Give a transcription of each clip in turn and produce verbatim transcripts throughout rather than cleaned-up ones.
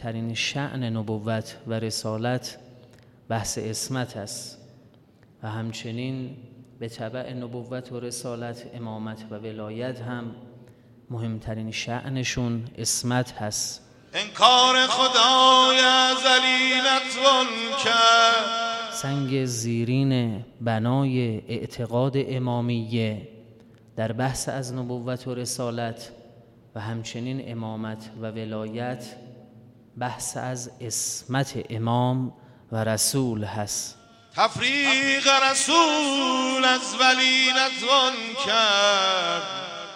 مهمترین شأن نبوت و رسالت بحث عصمت است و همچنین به تبع نبوت و رسالت امامت و ولایت هم مهمترین شأنشون عصمت هست. انکار خدای ازلی نتوان کرد، سنگ زیرین بنای اعتقاد امامیه در بحث از نبوت و رسالت و همچنین امامت و ولایت بحث از عصمت امام و رسول هست. تفریق رسول از ولی نتوان کرد.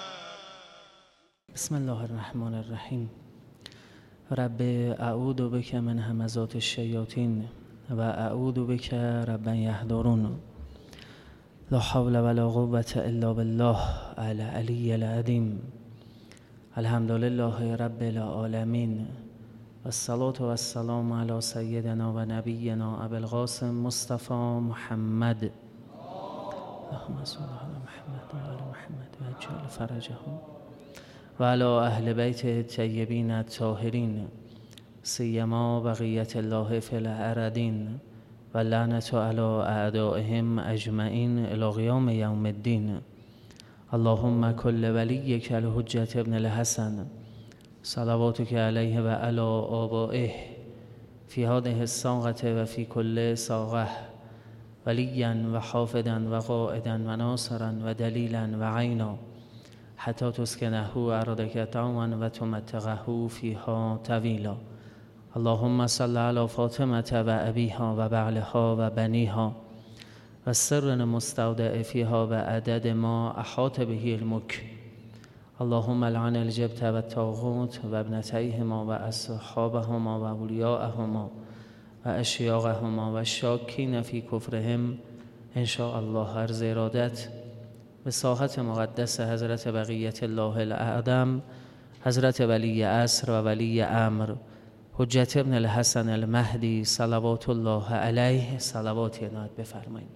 بسم الله الرحمن الرحیم. رب اعوذ بک من همزات الشیاطین و اعوذ بک رب یحضرون. لا حول ولا قوة الا بالله العلی العظیم. الحمد لله رب العالمین و الصلاة و السلام علی سیدنا و نبینا ابی القاسم مصطفی محمد. اللهم صل علی محمد و آل محمد و عجل فرجهم و علی اهل بیت الطیبین الطاهرین سیما بقیت الله فی الارضین و لعنت علی اعدائهم اجمعین الی قیام یوم الدین. اللهم کل ولیک الحجة ابن الحسن صلواتک علیه و علی آبائه فی هذه الساعة و فی کل ساعة ولیا و حافظا و قائدا و ناصرا و دلیلا و عینا حتی تسکنه ارضک طوعا و تمتعه فیها طویلا. اللهم صل علی فاطمة و ابیها و بعلها و بنیها و السر المستودع فیها و عدد ما احاط به الملک. اللهم لعن الجبت و الطاغوت و ابنتیهما و اصحابهما و اولیاءهما و اشیاقهما و الشاکین فی کفرهم ان شاء الله. عرض ارادت به ساحت مقدس حضرت بقیت الله الاعظم حضرت ولی عصر و ولی امر حجت ابن الحسن المهدی صلوات الله علیه صلوات عنایت بفرمایید.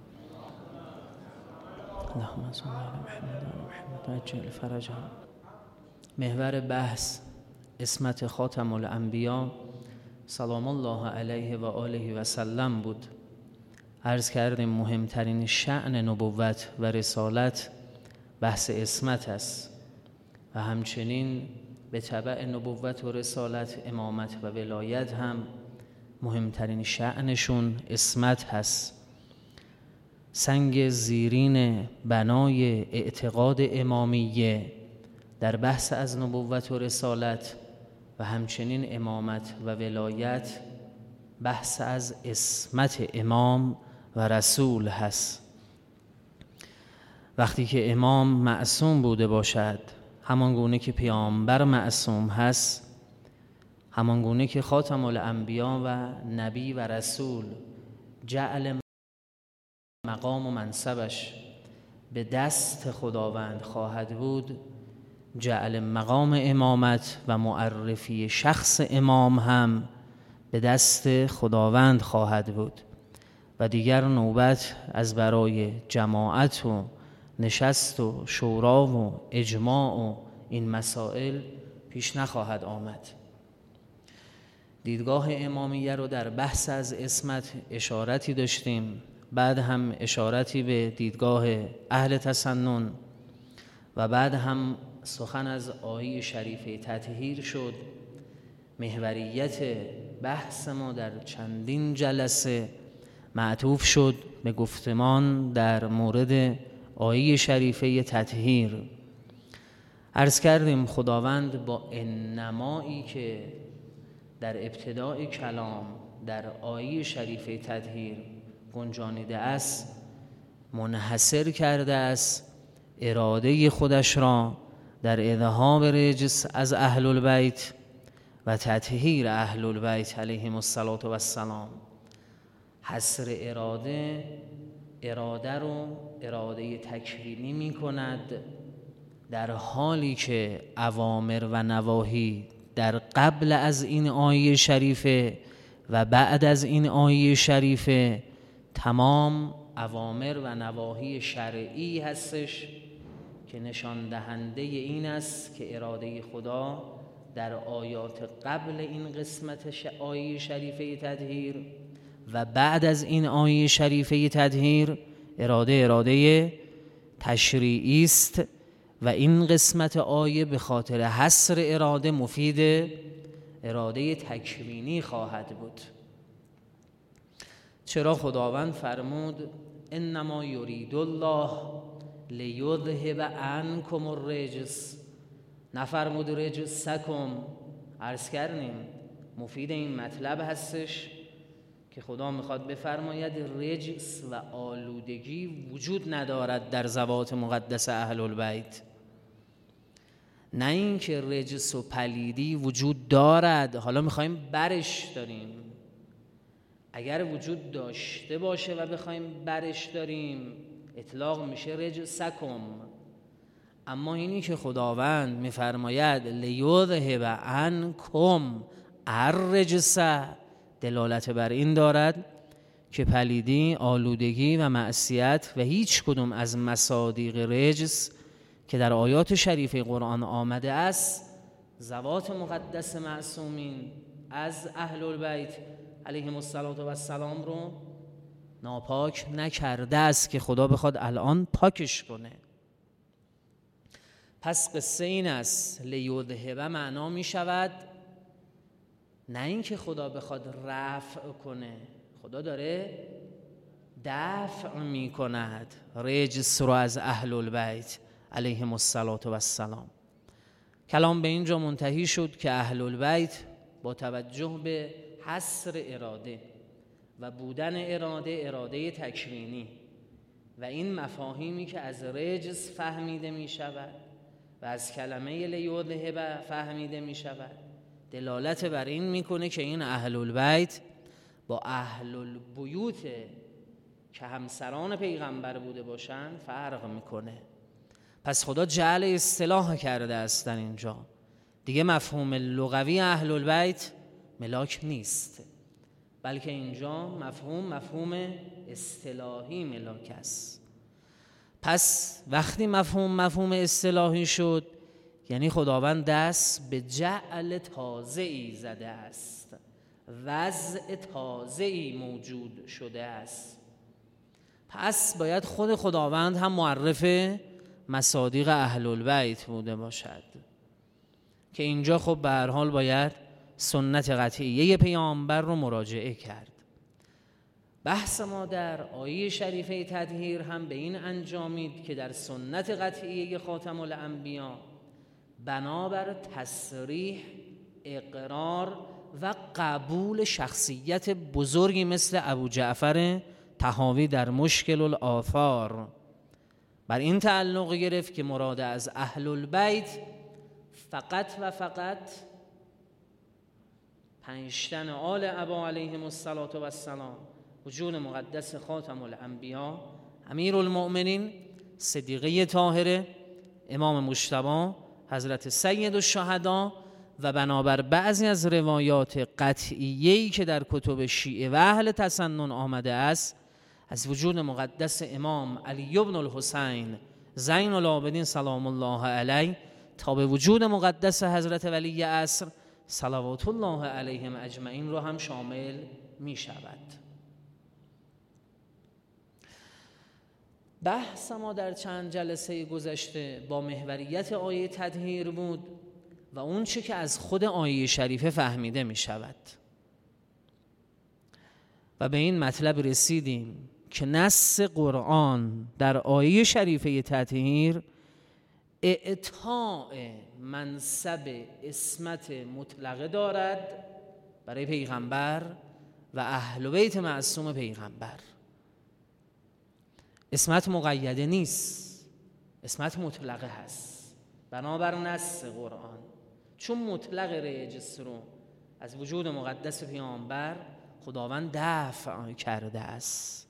اللهم صل علی محمد و محمد و عجل فرجهم. محور بحث عصمت خاتم الانبیا سلام الله علیه و آله و سلم بود. عرض کردیم مهمترین شأن نبوت و رسالت بحث عصمت است و همچنین به تبع نبوت و رسالت امامت و ولایت هم مهمترین شأنشون عصمت هست. سنگ زیرین بنای اعتقاد امامیه در بحث از نبوت و رسالت و همچنین امامت و ولایت بحث از عصمت امام و رسول هست. وقتی که امام معصوم بوده باشد، همان گونه که پیامبر معصوم هست، همان گونه که خاتم الانبیا و نبی و رسول جعل مقام و منصبش به دست خداوند خواهد بود، جعل مقام امامت و معرفی شخص امام هم به دست خداوند خواهد بود و دیگر نوبت از برای جماعت و نشست و شورا و اجماع و این مسائل پیش نخواهد آمد. دیدگاه امامیه رو در بحث از عصمت اشارتی داشتیم، بعد هم اشارتی به دیدگاه اهل تسنن و بعد هم سخن از آیه شریفه تطهیر شد. محوریت بحث ما در چندین جلسه معطوف شد به گفتمان در مورد آیه شریفه تطهیر. عرض کردیم خداوند با انمایی که در ابتدای کلام در آیه شریفه تطهیر گنجانیده است منحصر کرده است اراده خودش را در اذهاب رجس از اهل البیت و تطهیر اهل البیت علیهم الصلاة و السلام. حصر اراده اراده رو اراده تکوینی می کند، در حالی که اوامر و نواهی در قبل از این آیه شریفه و بعد از این آیه شریفه تمام اوامر و نواهی شرعی هستش که نشان دهنده این است که اراده خدا در آیات قبل این قسمت آیه شریفه تطهیر و بعد از این آیه شریفه تطهیر اراده اراده تشریعی است و این قسمت آیه به خاطر حصر اراده مفید اراده تکوینی خواهد بود. چرا خداوند فرمود انما یرید الله لیذهب عنکم الرجس، نفرمود رجسکم. عرض کردیم مفید این مطلب هستش که خدا میخواد بفرماید رجس و آلودگی وجود ندارد در ذوات مقدس اهل البیت، نه اینکه رجس و پلیدی وجود دارد حالا میخوایم برش داریم. اگر وجود داشته باشه و بخوایم برش داریم اطلاق میشه رجسکم. اما اینی که خداوند میفرماید لیذهب عنکم الرجس دلالت بر این دارد که پلیدی، آلودگی و معصیت و هیچ کدوم از مصادیق رجس که در آیات شریفه قرآن آمده است ذوات مقدس معصومین از اهل البیت علیهم السلام رو ناپاک نکرده است که خدا بخواد الان پاکش کنه. پس قصه این است لیذهب معنا می شود نه این که خدا بخواد رفع کنه، خدا داره دفع می کند رجس رو از اهل البیت علیهم السلام. کلام به اینجا منتهی شد که اهل البیت با توجه به حصر اراده و بودن اراده اراده تکوینی و این مفاهیمی که از رجس فهمیده می شود و از کلمه لیذهب فهمیده می شود دلالت بر این میکنه که این اهل البیت با اهل البیوت که همسران پیغمبر بوده باشن فرق میکنه. پس خدا جعل اصطلاح کرده است در اینجا، دیگه مفهوم لغوی اهل البیت ملاک نیست، بلکه اینجا مفهوم مفهوم اصطلاحی ملاک است. پس وقتی مفهوم مفهوم اصطلاحی شد یعنی خداوند دست به جعل تازه‌ای زده است، وضع تازه‌ای موجود شده است. پس باید خود خداوند هم معرف مصادیق اهل البیت بوده باشد که اینجا خب به هر حال باید سنت قطعیه پیامبر رو مراجعه کرد. بحث ما در آیه شریفه تطهیر هم به این انجامید که در سنت قطعیه خاتم الانبیا بنابر تصریح، اقرار و قبول شخصیت بزرگی مثل ابو جعفر طحاوی در مشکل الآثار بر این تعلق گرفت که مراد از اهل البیت فقط و فقط پنجتن آل ابا علیهم السلام، وجود مقدس خاتم الانبیا، امیر المؤمنین، صدیقه طاهره، امام مجتبی، حضرت سید الشهدا و بنابر بعضی از روایات قطعیه‌ای که در کتب شیعه و اهل تسنن آمده است از وجود مقدس امام علی بن الحسین زین العابدین سلام الله علیه تا به وجود مقدس حضرت ولی عصر صلوات الله علیهم اجمعین رو هم شامل می شود. بحث ما در چند جلسه گذشته با محوریت آیه تطهیر بود و اون چه که از خود آیه شریفه فهمیده می شود و به این مطلب رسیدیم که نص قرآن در آیه شریفه تطهیر اعطاء منصب اسمت مطلقه دارد برای پیغمبر و اهل بیت معصوم پیغمبر. اسمت مقیده نیست، اسمت مطلقه هست بنابر نص قرآن، چون مطلق رجس رو از وجود مقدس پیامبر خداوند دفع کرده است.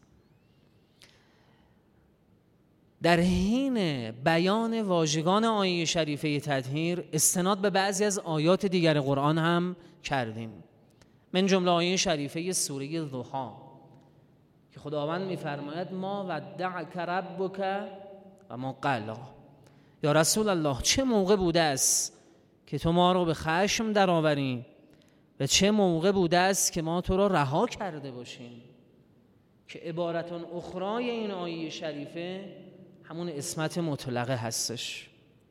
در حین بیان واژگان آیه شریفه تطهیر استناد به بعضی از آیات دیگر قرآن هم کردیم، من جمله آیه شریفه سوره ضحی که خداوند می‌فرماید ما ودعک ربک و ما قلا. یا رسول الله چه موقع بوده است که تو ما رو به خشم در آوری و چه موقع بوده است که ما تو را رها کرده باشیم. که عبارتون اخرای این آیه شریفه همون عصمت مطلقه هستش.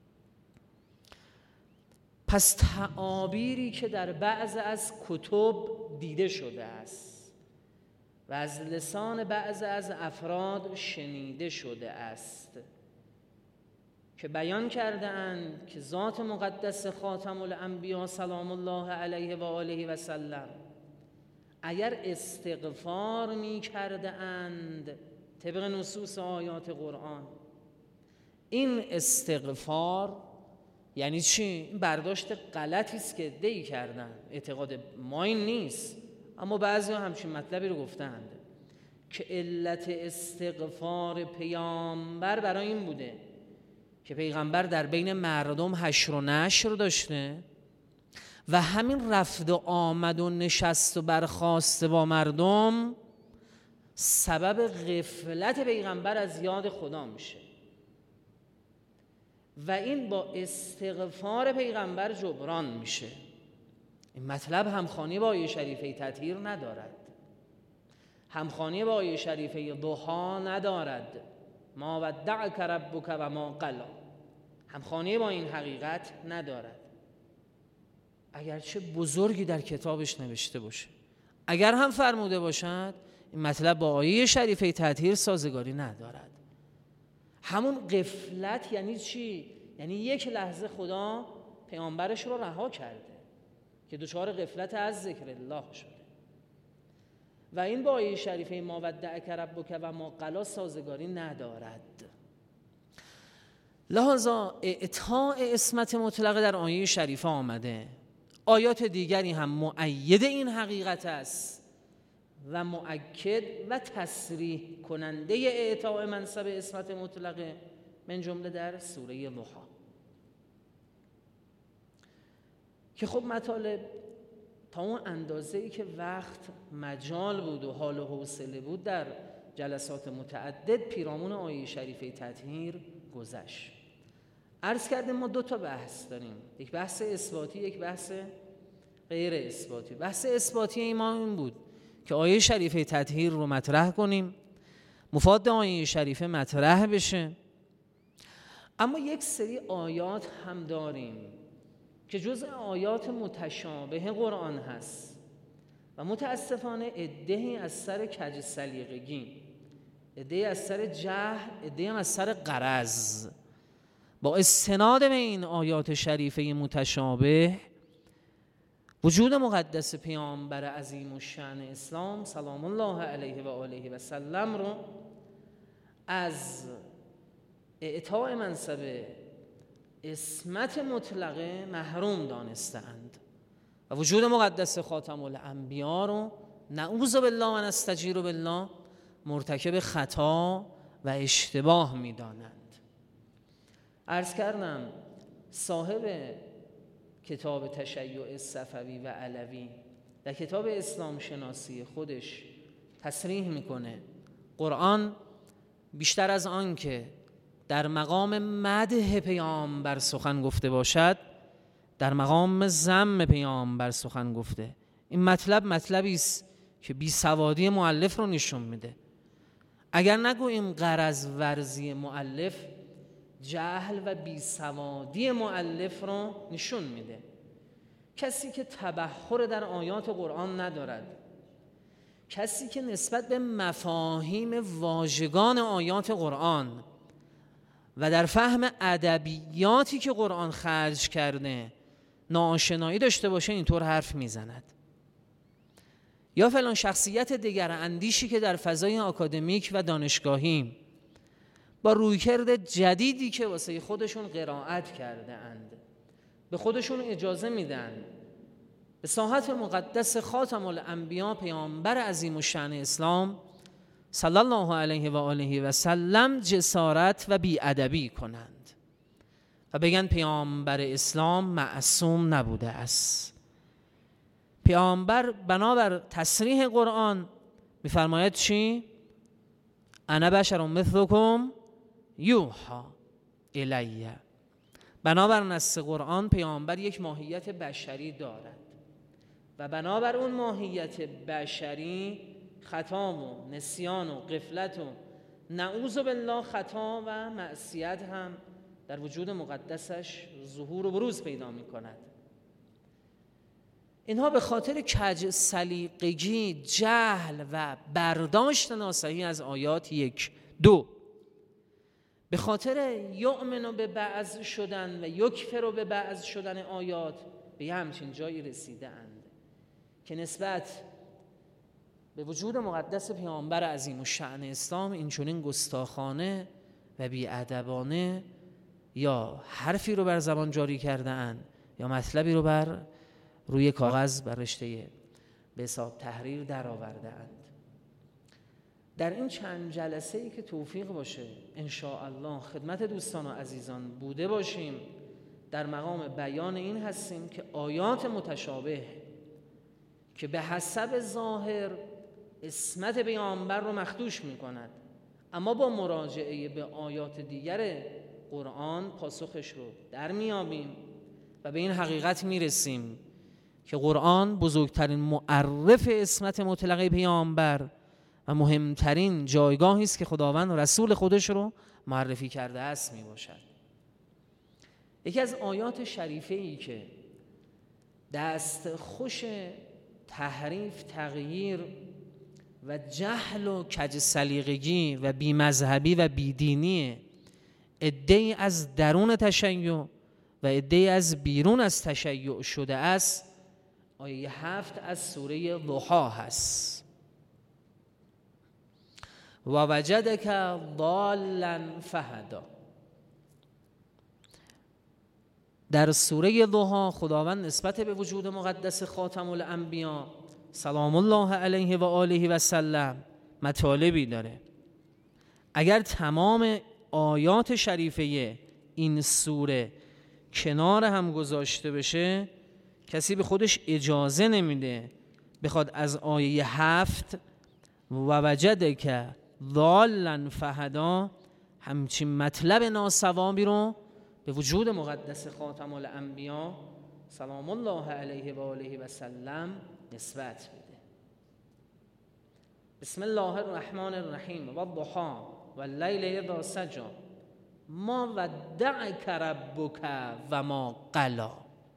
پس تعابیری که در بعض از کتب دیده شده است و از لسان بعض از افراد شنیده شده است که بیان کرده اند که ذات مقدس خاتم الانبیا سلام الله علیه و آله و سلم اگر استغفار می کرده اند طبق نصوص آیات قرآن، این استغفار یعنی چی؟ این برداشت غلطی است که عده‌ای کردن، اعتقاد ما این نیست، اما بعضی ها همچین مطلبی رو گفتند که علت استغفار پیامبر برای این بوده که پیغمبر در بین مردم حشر و نشر داشته و همین رفت و آمد و نشست و برخاست با مردم سبب غفلت پیغمبر از یاد خدا میشه و این با استغفار پیغمبر جبران میشه. این مطلب همخوانی با آیه شریفه تطهیر ندارد، همخوانی با آیه شریفه ضحی ندارد، ما ودعک ربک و ما قلی، همخوانی با این حقیقت ندارد، اگرچه بزرگی در کتابش نوشته باشه. اگر هم فرموده باشد این مطلب با آیه شریفه تطهیر سازگاری ندارد. همون غفلت یعنی چی؟ یعنی یک لحظه خدا پیامبرش رو رها کرده که دچار غفلت از ذکر الله شده و این با آیه شریفه ما ودعک ربک و ما قلی سازگاری ندارد. لذا اعطاء عصمت مطلقه در آیه شریفه آمده. آیات دیگری هم مؤید این حقیقت است و مؤکد و تصریح کننده اعطاء منصب عصمت مطلقه، من جمله در سوره ضحی که خب مطالب تا اون اندازه‌ای که وقت مجال بود و حال و حوصله بود در جلسات متعدد پیرامون آیه شریفه تطهیر گذشت. عرض کردیم ما دو تا بحث داریم، یک بحث اثباتی، یک بحث غیر اثباتی. بحث اثباتی ما این بود که آیه شریفه تطهیر رو مطرح کنیم، مفاد آیه شریفه مطرح بشه، اما یک سری آیات هم داریم که جزء آیات متشابه قرآن هست و متاسفانه عده‌ای از سر کج سلیقگی، عده‌ای از سر جهل، عده‌ای هم از سر غرض با استناد به این آیات شریفه متشابه وجود مقدس پیامبر عظیم الشأن اسلام سلام الله علیه و آله و سلم رو از اعطاء منصب عصمت مطلقه محروم دانستند و وجود مقدس خاتم الانبیا رو نعوذ بالله و نستجیر بالله مرتکب خطا و اشتباه می‌دانند. عرض کردم صاحب کتاب تشیع صفوی و علوی در کتاب اسلام شناسی خودش تصریح میکنه قرآن بیشتر از آن که در مقام مدح پیامبر سخن گفته باشد در مقام ذم پیامبر سخن گفته. این مطلب مطلبی است که بیسوادی مؤلف رو نشون میده. اگر نگوییم غرض ورزی مؤلف، جهل و بیسوادی مؤلف رو نشون میده. کسی که تبحر در آیات قرآن ندارد، کسی که نسبت به مفاهیم واژگان آیات قرآن و در فهم ادبیاتی که قرآن خرج کرده ناآشنایی داشته باشه اینطور حرف میزند. یا فلان شخصیت دیگر اندیشی که در فضای آکادمیک و دانشگاهی با رویکرد جدیدی که واسه خودشون قرائت کرده اند به خودشون اجازه میدن به ساحت مقدس خاتم الانبیا پیامبر عظیم الشأن اسلام صلی الله علیه و آله و سلم جسارت و بی‌ادبی کنند و بگن پیامبر اسلام معصوم نبوده است. پیامبر بنابر تصریح قرآن میفرماید چی؟ انا بشر مثلکم یوحی الیه، بنابر نص قرآن پیامبر یک ماهیت بشری دارد و بنابر اون ماهیت بشری خطا و نسیان و غفلت و نعوذ بالله خطا و معصیت هم در وجود مقدسش ظهور و بروز پیدا می کند. اینها به خاطر کج سلیقگی، جهل و برداشت ناصحیح از آیات یک دو، به خاطر یؤمن به بعض شدن و یکفر به بعض شدن آیات به یه همچین جایی رسیده اند که نسبت به وجود مقدس پیامبر عظیم الشأن اسلام این چنین گستاخانه و بی‌ادبانه یا حرفی رو بر زبان جاری کرده اند یا مطلبی رو بر روی کاغذ بر رشته به حساب تحریر در آورده اند. در این چند جلسه ای که توفیق باشه ان شاء الله خدمت دوستان و عزیزان بوده باشیم، در مقام بیان این هستیم که آیات متشابه که به حسب ظاهر عصمت پیامبر رو مخدوش می کند، اما با مراجعه به آیات دیگر قرآن پاسخش رو در میابیم و به این حقیقت میرسیم که قرآن بزرگترین معرف عصمت مطلقه پیامبر و مهمترین جایگاهی است که خداوند و رسول خودش رو معرفی کرده است می باشد. یکی از آیات شریفه ای که دست خوش تحریف، تغییر و جهل و کج سلیقگی و بی مذهبی و بی دینی عده‌ای از درون تشیع و عده‌ای از بیرون از تشیع شده است، آیه هفت از سوره ضحی هست. و وجدک ضالا فهدا. در سوره ضحی خداوند نسبت به وجود مقدس خاتم الانبیا سلام الله علیه و آله و سلم مطالبی داره. اگر تمام آیات شریفه این سوره کنار هم گذاشته بشه، کسی به خودش اجازه نمیده بخواد از آیه هفت و وجدک ضالا فهدا همچین مطلب ناسوابی رو به وجود مقدس خاتم الانبیا سلام الله علیه و آله و سلم نسبت بده. بسم الله الرحمن الرحیم. و الضحی و اللیل اذا سجی ما ودعک ربک و ما قلی.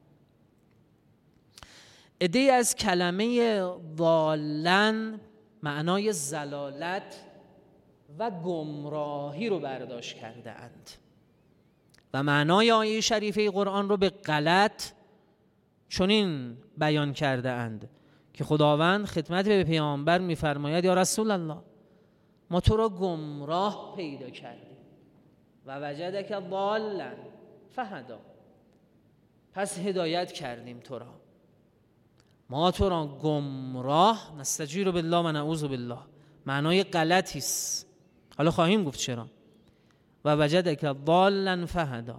عده‌ای از کلمه ضالن معنای ضلالت و گمراهی رو برداشت کرده اند و معنای آیه شریفه قرآن رو به غلط چنین بیان کرده اند که خداوند خدمت به پیامبر می‌فرماید یا رسول الله ما تو را گمراه پیدا کردیم و وجدک ضالا فهدا، پس هدایت کردیم تو را. ما تو را گمراه نستجیر بالله و نعوذ بالله معنای غلطی است. حالا خواهیم گفت چرا. و وجدک ضالا فهدا،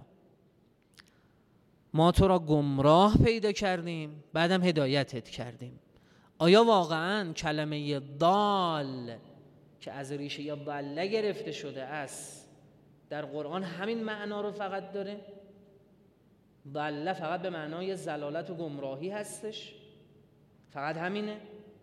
ما تو را گمراه پیدا کردیم بعدم هدایتت کردیم. آیا واقعا کلمه ضال که از ریشه ضله گرفته شده است در قرآن همین معنا رو فقط داره؟ ضله فقط به معنای ضلالت و گمراهی هستش؟ فقط همینه؟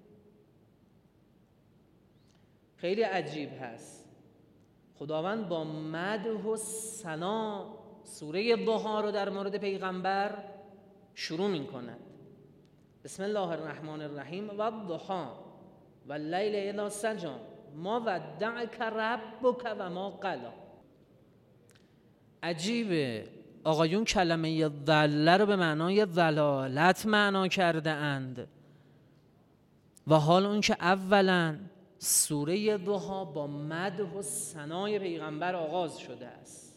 خیلی عجیب هست. خداوند با مدح و ثنا سوره ضحی رو در مورد پیغمبر شروع می کند. بسم الله الرحمن الرحیم. و الضحی و اللیل اذا سجی ما ودعک ربک و ما قلی. عجیبه آقایون کلمه ضله رو به معنای ضلالت معنا کرده اند و حال اون که اولا سوره ضحی با مدح و ثنای پیغمبر آغاز شده است،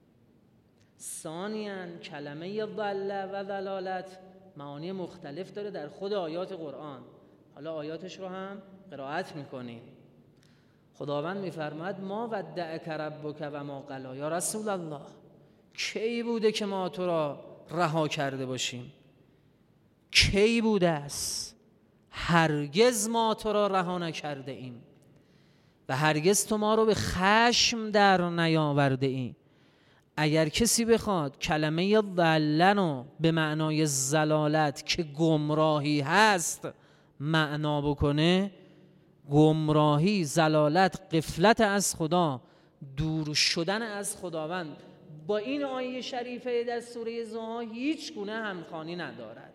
ثانیاً کلمه ضله و ضلالت معانی مختلف داره در خود آیات قرآن. حالا آیاتش رو هم قرائت میکنیم. خداوند میفرماید ما ودعک ربک و ما قلی. یا رسول الله کی بوده که ما تو را رها کرده باشیم؟ کی بوده است؟ هرگز ما تو را رها نکرده ایم و هرگز تو ما رو به خشم در نیاورده ایم. اگر کسی بخواد کلمه ضلن رو به معنای ضلالت که گمراهی هست معنا بکنه، گمراهی، ضلالت، غفلت از خدا، دور شدن از خداوند، با این آیه شریفه در سوره ضحی هیچ گونه همخوانی ندارد.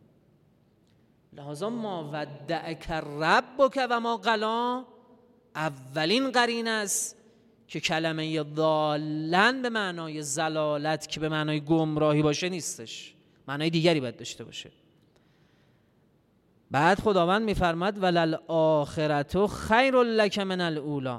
لذا ما ودعک ربک و ما قلی اولین قرینه است که کلمه ضالن به معنای ضلالت که به معنای گمراهی باشه نیستش، معنای دیگری باید داشته باشه. بعد خداوند میفرماد وللآخرة خیر لک من الاولی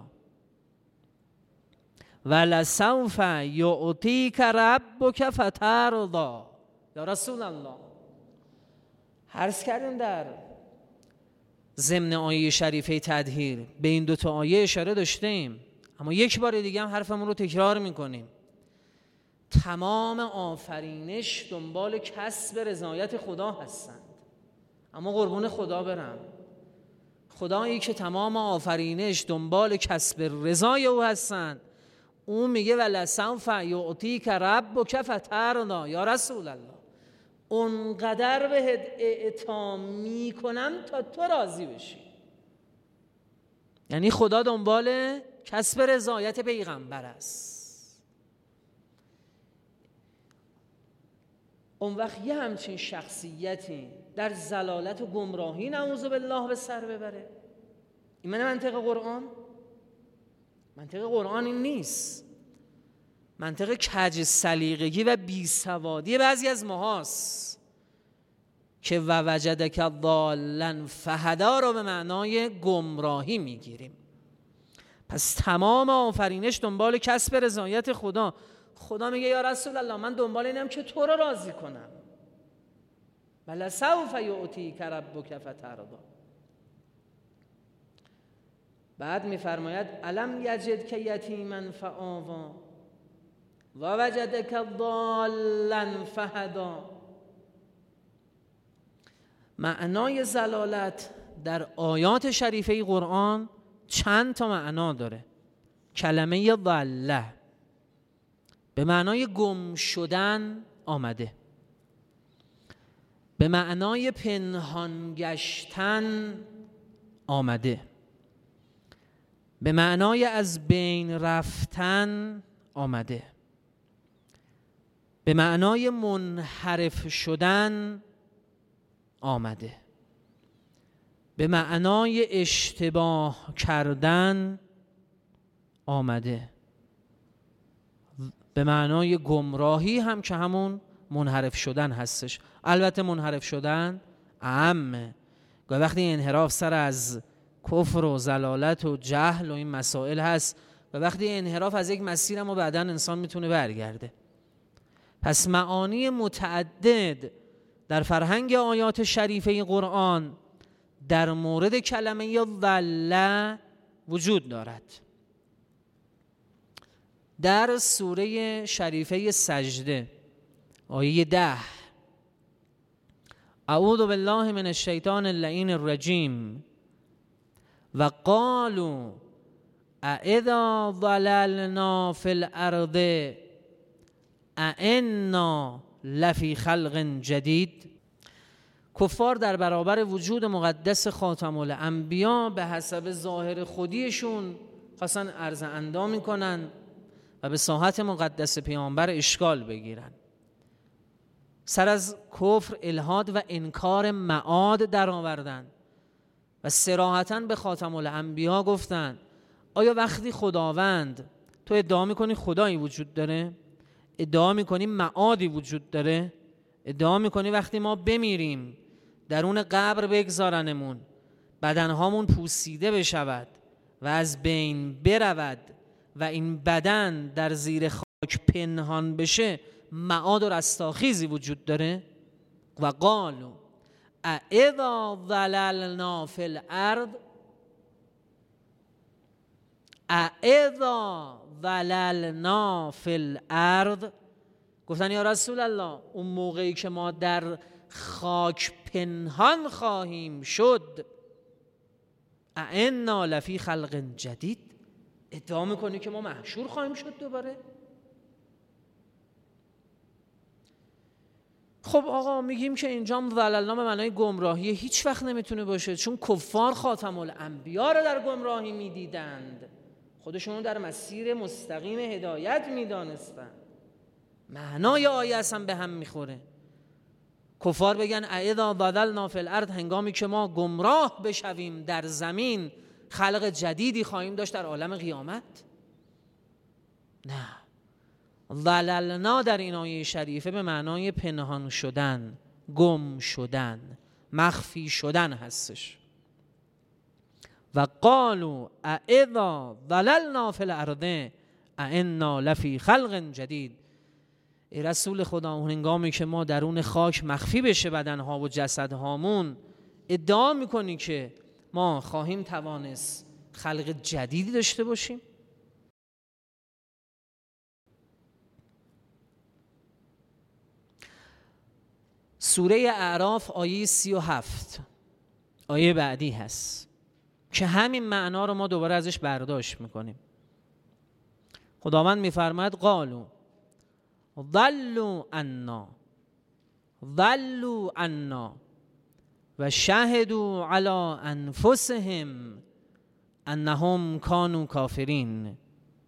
ولسوف یعطیک ربک فترضی. یا رسول الله، عرض کردیم در ضمن آیه شریفه تطهیر به این دوتا آیه اشاره داشتیم، اما یک بار دیگه هم حرفمون رو تکرار میکنیم. تمام آفرینش دنبال کسب رضایت خدا هستند، اما قربون خدا برم، خدایی که تمام آفرینش دنبال کسب رضای او هستند، اون میگه ولسوف یعطیک ربک فترضی. یا رسول الله، اونقدر بهت اعطا میکنم تا تو راضی بشی. یعنی خدا دنبال کسب رضایت پیغمبر است. اون وقت یه همچین شخصیتی در ضلالت و گمراهی نعوذ بالله به سر ببره. این من منطق قرآن؟ منطق قرآن این نیست. منطق کج سلیقگی و بیسوادی بعضی از ماهاست که و وجدک ضالا فهدا رو به معنای گمراهی میگیریم. پس تمام آفرینش دنبال کسب رضایت خدا. خدا میگه یا رسول الله، من دنبال اینم که تو رو راضی کنم. بل سوف یعطیک ربک فترضی. بعد میفرماید الم یجدک یتیما فآوی و وجدک ضالا فهدا. معنای ضلالت در آیات شریفه قرآن چند تا معنا داره. کلمه ضله به معنای گم شدن آمده، به معنای پنهان گشتن آمده، به معنای از بین رفتن آمده، به معنای منحرف شدن آمده، به معنای اشتباه کردن آمده، به معنای گمراهی هم که همون منحرف شدن هستش. البته منحرف شدن اعمه. وقتی انحراف سر از کفر و ضلالت و جهل و این مسائل هست، و وقتی انحراف از یک مسیر هم و بعدا انسان میتونه برگرده. پس معانی متعدد در فرهنگ آیات شریفه قرآن در مورد کلمه ضله وجود دارد. در سوره شریفه سجده آیه ده، اعوذ بالله من الشیطان اللعین الرجیم و قالوا اذا ضللنا فی الارض ائنا لفی خلق جدید. کفار در برابر وجود مقدس خاتم الانبیا به حسب ظاهر خودیشون خواستن عرض اندام میکنن و به ساحت مقدس پیامبر اشکال بگیرن. سر از کفر، الحاد و انکار معاد در آوردن و صراحتاً به خاتم الانبیا گفتن آیا وقتی خداوند، تو ادعا میکنی خدایی وجود داره؟ ادعا میکنی معادی وجود داره؟ ادعا میکنی وقتی ما بمیریم درون قبر بگذارنمون، بدنهامون پوسیده بشود و از بین برود و این بدن در زیر خاک پنهان بشه، معاد و رستاخیزی وجود داره؟ و قالوا اذا ضللنا فی الارض اذا ضللنا فی الارض. گفتن یا رسول الله، اون موقعی که ما در خاک پنهان خواهیم شد، ائنا لفی خلق جدید، ادعا میکنی که ما محشور خواهیم شد دوباره؟ خب آقا میگیم که اینجا ضللنا به معنای گمراهی هیچ وقت نمیتونه باشه، چون کفار خاتم الانبیا رو در گمراهی میدیدند، خودشون رو در مسیر مستقیم هدایت میدانستند. معنای آیه اصلا به هم میخوره. کفار بگن اذا ضللنا فی الارض، هنگامی که ما گمراه بشویم در زمین خلق جدیدی خواهیم داشت در عالم قیامت. نه، ضللنا در این آیه شریفه به معنای پنهان شدن، گم شدن، مخفی شدن هستش. و قالوا اذا ضللنا فی الارض ائنا لفی خلق جدید. ای رسول خدا، هنگامی که ما درون خاک مخفی بشه بدنها و جسدهامون، ادعا میکنی که ما خواهیم توانست خلق جدیدی داشته باشیم؟ سوره اعراف آیه سی و هفت آیه بعدی هست که همین معنا رو ما دوباره ازش برداشت میکنیم. خداوند میفرماید قالوا ضلوا عنا ضلوا عنا و شهدوا علی انفسهم انهم کانوا کافرین.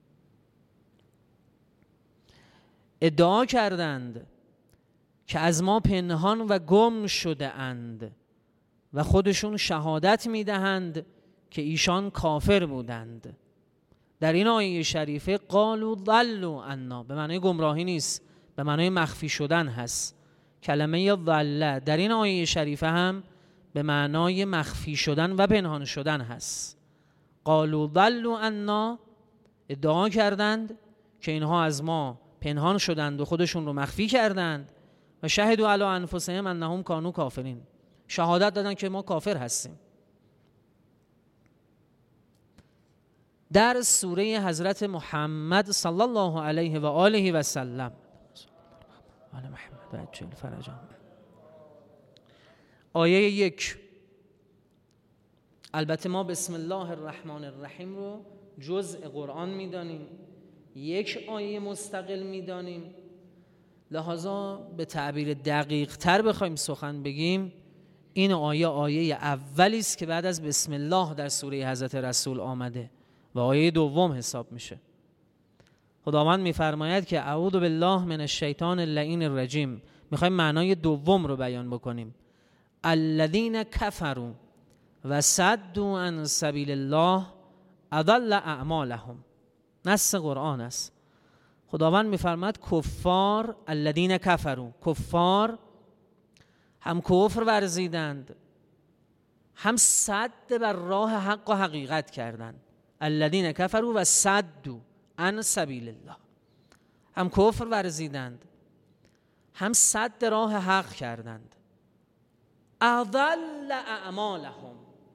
ادعا کردند که از ما پنهان و گم شده اند و خودشون شهادت میدهند که ایشان کافر بودند. در این آیه شریفه قالوا ضلوا عنا به معنای گمراهی نیست، به معنای مخفی شدن هست. کلمه ضل در این آیه شریفه هم به معنای مخفی شدن و پنهان شدن هست. قالوا ضلوا عنا، ادعا کردند که اینها از ما پنهان شدند و خودشون رو مخفی کردند. و شهدوا علی انفسهم انهم کانوا کافرین، شهادت دادن که ما کافر هستیم. در سوره حضرت محمد صلی الله علیه و آله و سلم آل محمد و عجل فرجهم آیه یک، البته ما بسم الله الرحمن الرحیم رو جزء قرآن میدانیم، یک آیه مستقل میدانیم، لحاظا به تعبیر دقیق تر بخوایم سخن بگیم، این آیه آیه اولی است که بعد از بسم الله در سوره حضرت رسول آمده و آیه دوم حساب میشه. خداوند میفرماید که اعوذ بالله من الشیطان اللعین الرجیم. میخوایم معنای دوم رو بیان بکنیم. الذین کفروا و صدوا عن سبیل الله اضل اعمالهم. نص قرآن است. خداوند میفرماید کفار، الذین کفروا، کفار هم کفر ورزیدند هم صد بر راه حق و حقیقت کردند. الذین کفروا و صدوا عن سبیل الله، هم کفر ورزیدند هم صد راه حق کردند. اضل اعمالهم،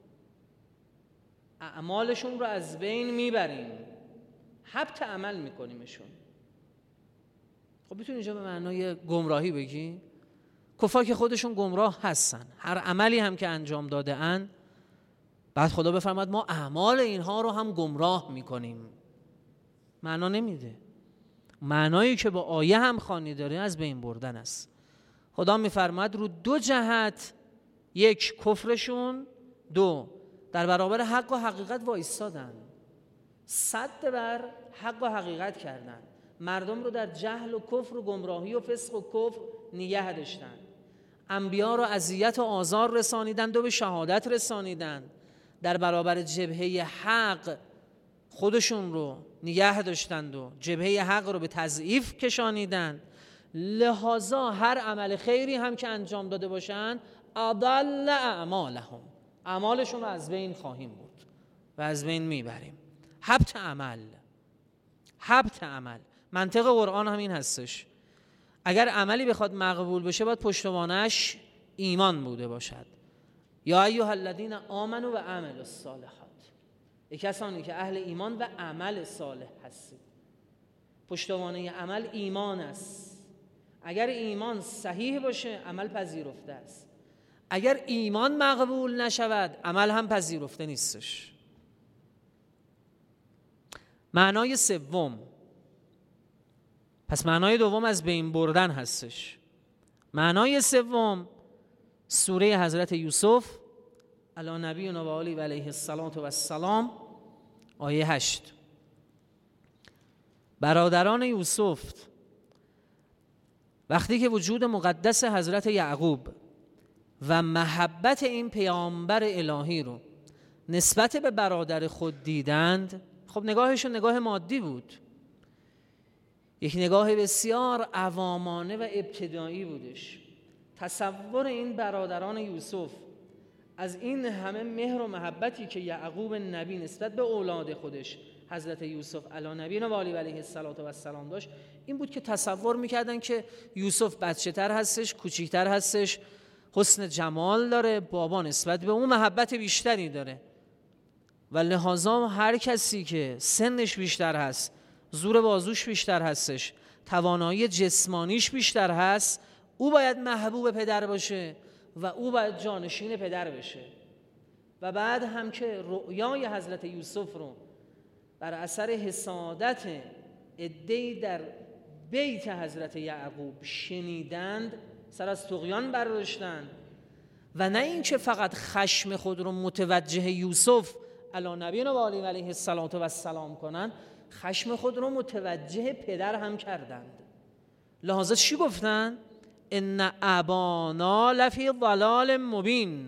اعمالشون رو از بین میبریم، حبط عمل میکنیمشون. خب میتونی اینجا به معنای گمراهی بگی؟ کفار که خودشون گمراه هستن، هر عملی هم که انجام داده اند بعد خدا بفرماد ما اعمال اینها رو هم گمراه میکنیم. معنا نمیده. معنایی که با آیه هم خوانی داره از بین بردن است. خدا میفرماد رو دو جهت، یک کفرشون، دو در برابر حق و حقیقت وایستادن، صد بر حق و حقیقت کردن، مردم رو در جهل و کفر و گمراهی و فسق و کفر نگه داشتن، انبیا رو اذیت و آزار رسانیدند و به شهادت رسانیدند، در برابر جبهه حق خودشون رو نگه داشتند و جبهه حق رو به تضعیف کشانیدند. لحاظا هر عمل خیری هم که انجام داده باشند اضل اعمالهم، اعمالشون رو از بین خواهیم بود و از بین میبریم. حبط عمل، حبط عمل. منطق قرآن همین هستش. اگر عملی بخواد مقبول بشه باید پشتوانش ایمان بوده باشد. یا ایها الذین آمنوا و عملوا الصالحات، ای کسانی که اهل ایمان و عمل صالح هستید. پشتوانه عمل ایمان است. اگر ایمان صحیح باشه عمل پذیرفته است، اگر ایمان مقبول نشود عمل هم پذیرفته نیستش. معنای سوم، پس معنای دوم از بین بردن هستش. معنای سوم سوره حضرت یوسف علی نبینا و آله و علیه السلام آیه هشت. برادران یوسف وقتی که وجود مقدس حضرت یعقوب و محبت این پیامبر الهی رو نسبت به برادر خود دیدند، خب نگاهشون نگاه مادی بود، یک نگاه بسیار عوامانه و ابتدایی بودش. تصور این برادران یوسف از این همه مهر و محبتی که یعقوب نبی نسبت به اولاد خودش حضرت یوسف علی نبینا و آله و علیه السلام داشت، این بود که تصور میکردن که یوسف بچه تر هستش، کوچیکتر هستش، حسن جمال داره، بابا نسبت به اون محبت بیشتری داره و لحاظا هر کسی که سنش بیشتر هست، زور بازوش بیشتر هستش، توانایی جسمانیش بیشتر هست، او باید محبوب پدر باشه و او باید جانشین پدر بشه. و بعد هم که رؤیای حضرت یوسف رو بر اثر حسادت عده‌ای در بیت حضرت یعقوب شنیدند، سر از طغیان برداشتند و نه این که فقط خشم خود رو متوجه یوسف علی نبینا و آله و علیه السلام کنند، خشم خود رو متوجه پدر هم کردند. لحاظا چی گفتن؟ ان ابانا لفی ضلال مبین.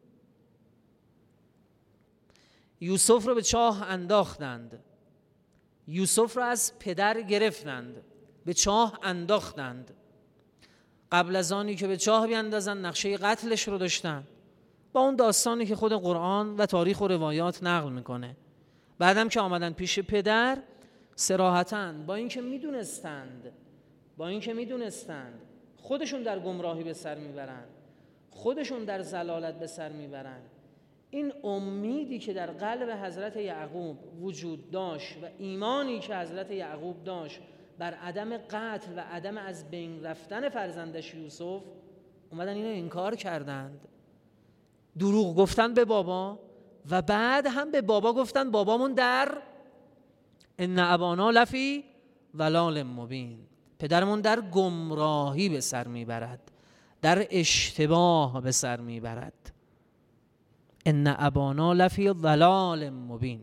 یوسف رو به چاه انداختند، یوسف رو از پدر گرفتند، به چاه انداختند. قبل از آنی که به چاه بیاندازن نقشه قتلش رو داشتن، با اون داستانی که خود قرآن و تاریخ و روایات نقل میکنه. بعدم که آمدن پیش پدر صراحتاً با اینکه میدونستند با اینکه میدونستند خودشون در گمراهی به سر میبرن، خودشون در ضلالت به سر میبرن، این امیدی که در قلب حضرت یعقوب وجود داشت و ایمانی که حضرت یعقوب داشت بر عدم قتل و عدم از بین رفتن فرزندش یوسف، اومدن اینو انکار کردند، دروغ گفتن به بابا و بعد هم به بابا گفتن بابامون در ان ابانا لفی ضلال مبین، پدرمون در گمراهی به سر میبرد، در اشتباه به سر میبرد. ان ابانا لفی ضلال مبین.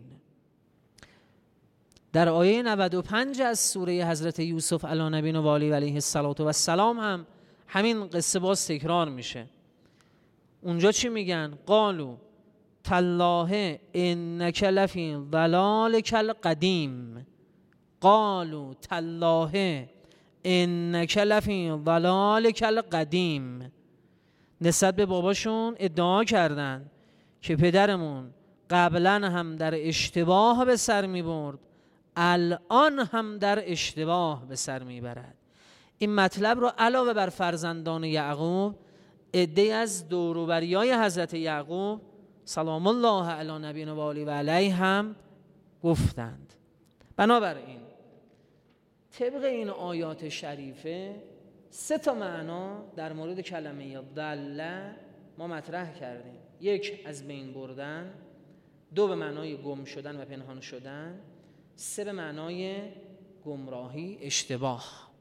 در آیه نود و پنج از سوره حضرت یوسف علی نبینا و آله و علیه السلام هم همین قصه باز تکرار میشه. اونجا چی میگن؟ قالو تالله انک لفی ضلالک القدیم، قالو تالله انک لفی ضلالک القدیم. نسبت به باباشون ادعا کردن که پدرمون قبلا هم در اشتباه به سر می برد، الان هم در اشتباه به سر می برد. این مطلب رو علاوه بر فرزندان یعقوب، عده‌ای از دوروبریای حضرت یعقوب سلام الله علی نبینا و آله و علیه هم گفتند. بنابراین طبق این آیات شریفه سه تا معنا در مورد کلمه ضل ما مطرح کردیم. یک، از بین بردن، دو به معنای گم شدن و پنهان شدن، سه به معنای گمراهی، اشتباه.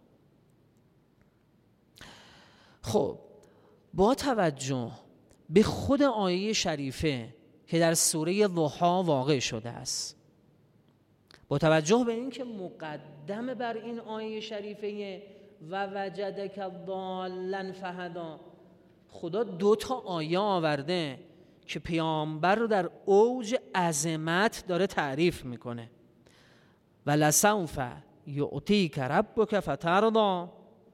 خب با توجه به خود آیه شریفه که در سوره ضحی واقع شده است، با توجه به اینکه مقدم بر این آیه شریفه و وجدک ضالا فهدا، خدا دو تا آیه آورده که پیامبر رو در اوج عظمت داره تعریف میکنه. ولسوف یعطیک ربک فترضی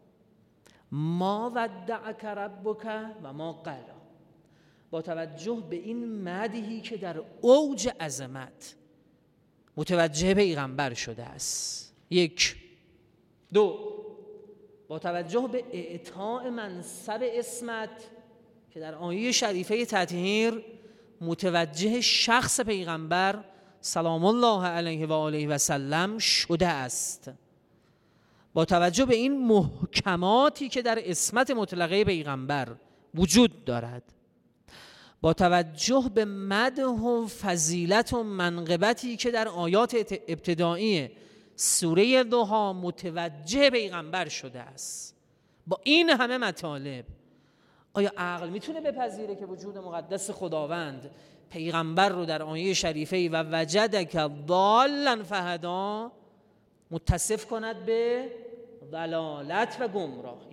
ما ودعک ربک و ما قلا. با توجه به این مدحی که در اوج عظمت متوجه پیغمبر شده است، یک. دو، با توجه به اعطاء منصب اسمت که در آیه شریفه تطهیر متوجه شخص پیغمبر سلام الله علیه و آله و سلم شده است، با توجه به این محکماتی که در اسمت مطلقه پیغمبر وجود دارد، با توجه به مدح و فضیلت و منقبتی که در آیات ابتدایی سوره ضحی متوجه پیغمبر شده است، با این همه مطالب آیا عقل میتونه بپذیره که وجود مقدس خداوند پیغمبر رو در آیه شریفه و وجدک ضالا فهدا متصف کند به ضلالت و گمراهی؟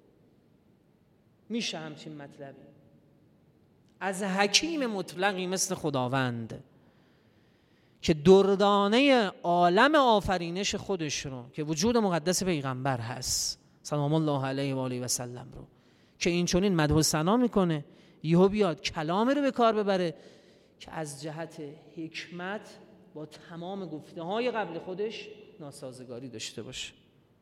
میشه همچین مطلبی از حکیم مطلقی مثل خداوند که دردانه عالم آفرینش خودش رو که وجود مقدس پیغمبر هست سلام الله علیه و آله و سلم رو که این چنین مدح و ثنا میکنه، یهو بیاد کلامی رو به کار ببره که از جهت حکمت با تمام گفته های قبل خودش ناسازگاری داشته باشه.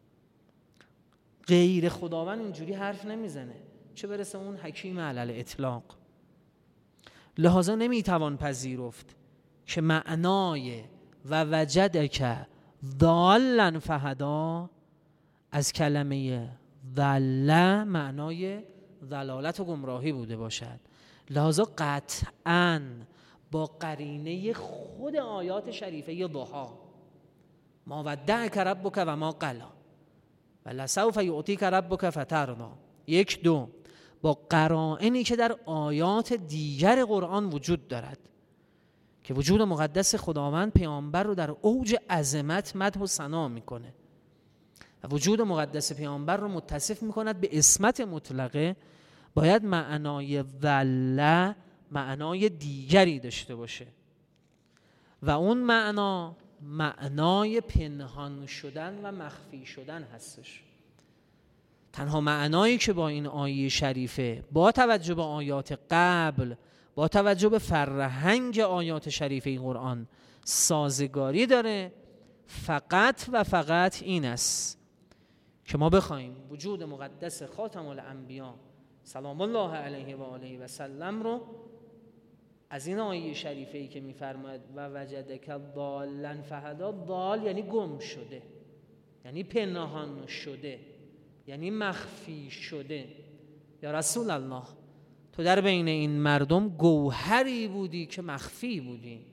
غیر خداوند اینجوری حرف نمیزنه، چه برسه اون حکیم علل اطلاق. لحاظا نمیتوان پذیرفت که معنای و وجدک ضالا فهدا از کلمه ضل معنای ضلالت و گمراهی بوده باشد. لحاظا قطعاً با قرینه خود آیات شریفه ضحی ما ودعک ربک و ما قلا ولسوف یعطیک ربک فترضی، یک دو با قرائنی که در آیات دیگر قرآن وجود دارد که وجود مقدس خداوند پیامبر رو در اوج عظمت مدح و ثنا میکنه و وجود مقدس پیامبر رو متصف میکند به عصمت مطلقه، باید معنای ذله معنای دیگری داشته باشه و اون معنا معنای پنهان شدن و مخفی شدن هستش. تنها معنایی که با این آیه شریفه با توجه به آیات قبل، با توجه به فرهنگ آیات شریفه این قرآن سازگاری داره فقط و فقط این است که ما بخوایم وجود مقدس خاتم الانبیا سلام الله علیه و آله و سلم رو از این آیه شریفه ای که میفرماید و وجدک ضالا فهدا، ضال یعنی گم شده، یعنی پنهان شده، یعنی مخفی شده. یا رسول الله تو در بین این مردم گوهری بودی که مخفی بودی.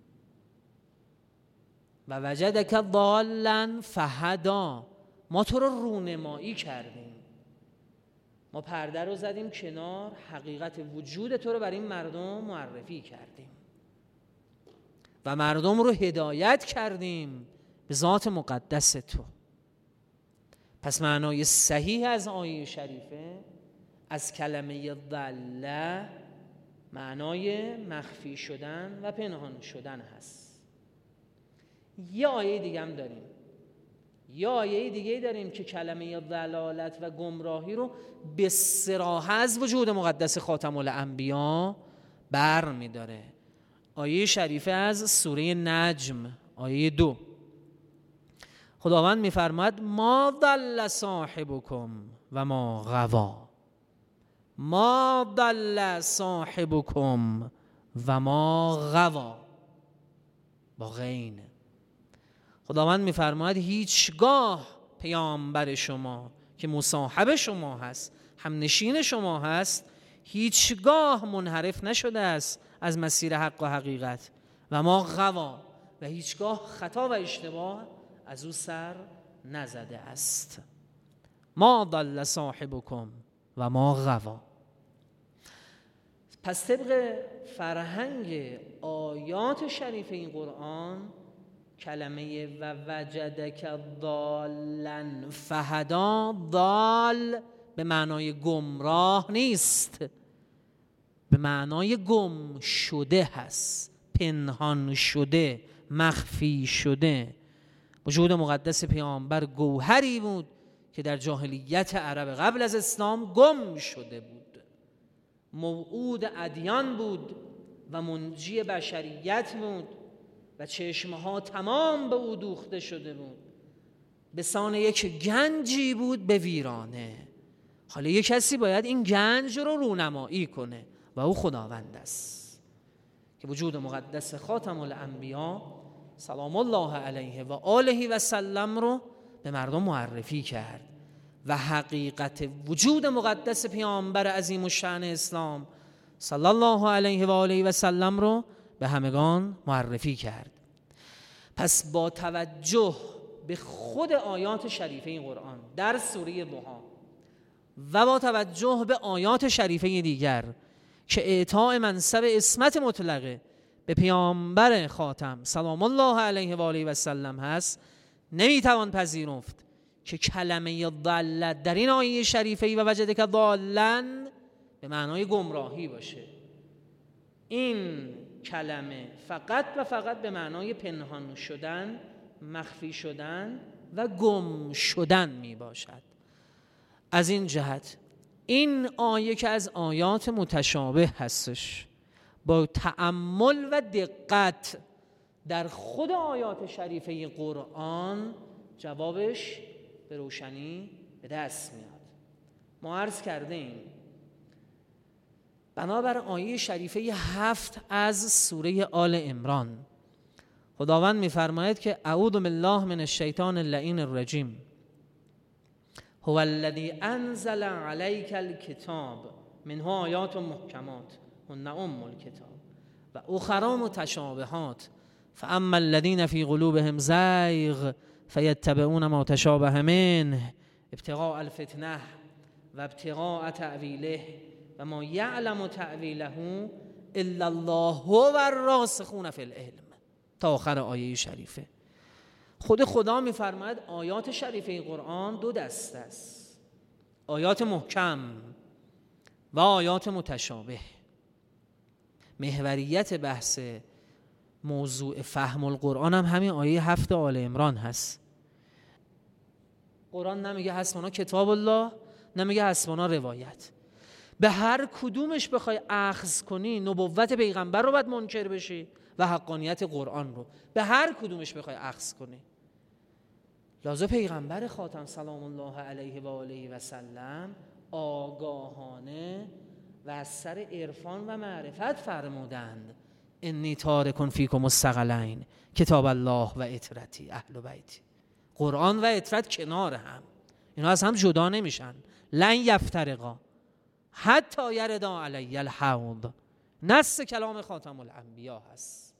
و وجدک ضالا فهدا، ما تو رو رونمایی کردیم، ما پرده رو زدیم کنار، حقیقت وجود تو رو برای این مردم معرفی کردیم و مردم رو هدایت کردیم به ذات مقدس تو. پس معنای صحیح از آیه شریفه از کلمه ضله معنای مخفی شدن و پنهان شدن هست. یه آیه دیگه هم داریم، یه آیه دیگه داریم که کلمه ضلالت و گمراهی رو به صراحت از وجود مقدس خاتم الانبیا بر می داره. آیه شریفه از سوره نجم آیه دو، خداوند می فرماید ما ضل صاحبکم و ما غوا، ما ضل صاحبکم و ما غوا، با غین. خداوند می‌فرماید هیچگاه پیامبر شما که مصاحب شما هست، همنشین شما هست، هیچگاه منحرف نشده است از مسیر حق و حقیقت و ما غوا، و هیچگاه خطا و اشتباه از او سر نزده است. ما ضل صاحبکم و ما غوا. پس طبق فرهنگ آیات شریف این قرآن کلمه و وجدک ضالا فهدا، ضال به معنای گمراه نیست، به معنای گم شده هست، پنهان شده، مخفی شده. وجود مقدس پیامبر گوهری بود که در جاهلیت عرب قبل از اسلام گم شده بود، موعود ادیان بود و منجی بشریت بود و چشمها تمام به او دوخته شده بود، به سان یک گنجی بود به ویرانه. حالا یک کسی باید این گنج رو رونمایی کنه و او خداوند است که وجود مقدس خاتم الانبیا سلام الله علیه و آله و سلم رو به مردم معرفی کرد و حقیقت وجود مقدس پیامبر عظیم الشأن اسلام صلی الله علیه و آله و سلم رو به همگان معرفی کرد. پس با توجه به خود آیات شریفه این قرآن در سوره ضحی و با توجه به آیات شریفه دیگر که اعطاء منصب عصمت مطلقه به پیامبر خاتم سلام الله علیه و آله و سلم هست، نمیتوان پذیرفت که کلمه ضلت در این آیه شریفه و وجدک ضالا به معنای گمراهی باشه. این کلمه فقط و فقط به معنای پنهان شدن، مخفی شدن و گم شدن می باشد. از این جهت این آیه که از آیات متشابه هستش، با تأمل و دقت در خود آیات شریفه قرآن جوابش به روشنی به دست میاد. ما عرض کرده ایم بنابر آیه شریفه هفت از سوره آل عمران خداوند می‌فرماید که اعوذ بالله من الشیطان اللعین الرجیم هو الذی انزل علیک الکتاب منه آیات محکمات هن ام الکتاب و اخری متشابهات فاما الذین فی قلوبهم زیغ فیتبعون ما تشابه منه ابتغاء الفتنه و ابتغاء تأویله و ما یعلم تأویله الا الله و الراسخون فی العلم تا آخر آیه شریفه. خود خدا می‌فرماید آیات شریفه قرآن دو دسته است، آیات محکم و آیات متشابه. محوریت بحث موضوع فهم القرآن هم همین آیه هفت آل عمران هست. قرآن نمیگه حسبنا کتاب الله، نمیگه حسبنا روایت. به هر کدومش بخوای اخذ کنی نبوت پیغمبر رو باید منکر بشی و حقانیت قرآن رو. به هر کدومش بخوای اخذ کنی لازم پیغمبر خاتم سلام الله علیه و آله و سلم آگاهانه و از سر عرفان و معرفت فرمودند انی تارک فیکم الثقلین کتاب الله و اطرتی اهل بیتی. قرآن و اطرت کنار هم، اینا از هم جدا نمیشن. لن یفترقا حتی یردا علی الحوض، نص کلام خاتم الانبیا هست.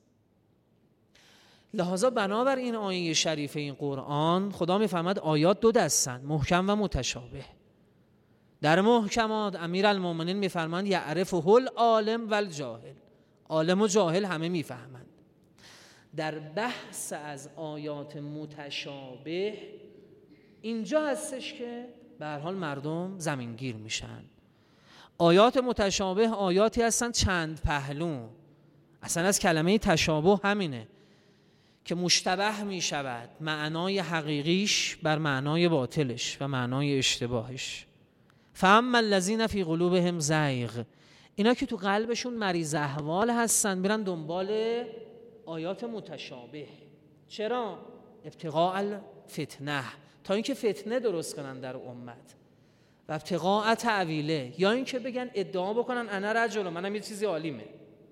لحاظا بنابر این آیه شریفه این قرآن خدا میفهمد آیات دو دستن، محکم و متشابه. در محکمات امیرالمومنین میفرماند یعرفه العالم و الجاهل، عالم و جاهل همه میفهمند. در بحث از آیات متشابه اینجا هستش که به هر حال مردم زمینگیر میشن. آیات متشابه آیاتی هستن چند پهلو. اصلا از کلمه تشابه همینه که مشتبه می شود معنای حقیقیش بر معنای باطلش و معنای اشتباهش. فاما الذین فی قلوبهم زیغ، اینا که تو قلبشون مریض احوال هستن میرن دنبال آیات متشابه. چرا؟ ابتغاء الفتنه، تا اینکه فتنه درست کنن در امت، و ابتغاء تأویله، یا اینکه بگن ادعا بکنن انا رجل، منم یه چیزی عالیمه،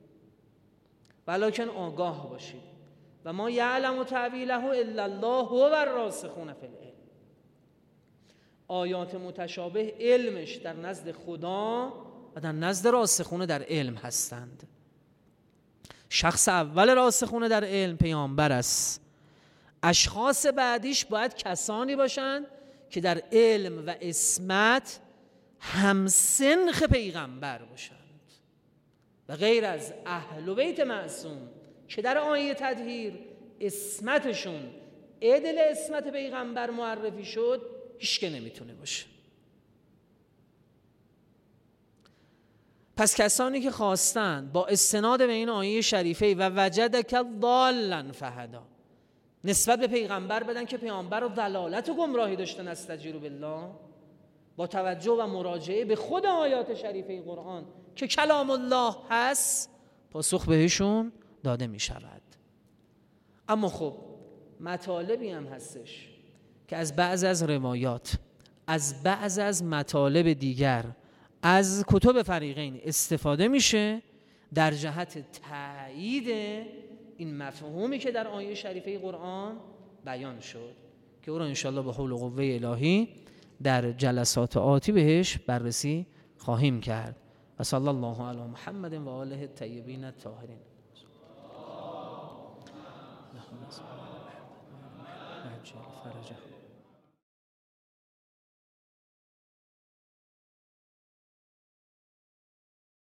ولکن آگاه باشید و ما یعلم تأویله الا الله و الراسخون فی العلم. آیات متشابه علمش در نزد خدا و در نزد راسخون در علم هستند. شخص اول راسخون در علم پیامبر است. اشخاص بعدیش باید کسانی باشند که در علم و عصمت همسنخ پیغمبر باشند و غیر از اهل بیت معصوم که در آیه تطهیر عصمتشون عدل عصمت پیغمبر معرفی شد هیچ که نمیتونه باشه. پس کسانی که خواستند با استناد به این آیه شریفه و وجدک ضالا فهدا نسبت به پیغمبر بدن که پیغمبر رو ضلالت و گمراهی داشتن، استجیر بالله، با توجه و مراجعه به خود آیات شریفه قرآن که کلام الله هست پاسخ بهشون داده می شود. اما خب مطالبی هم هستش که از بعض از روایات، از بعض از مطالب دیگر از کتب فریقین استفاده میشه در جهت تایید این مفهومی که در آیه شریفه قرآن بیان شد که او را انشاءالله به حول و قوه الهی در جلسات آتی بهش بررسی خواهیم کرد. و صلی الله علی محمد و آله الطیبین الطاهرین. اللهم صل علی محمد و عجل فرجه.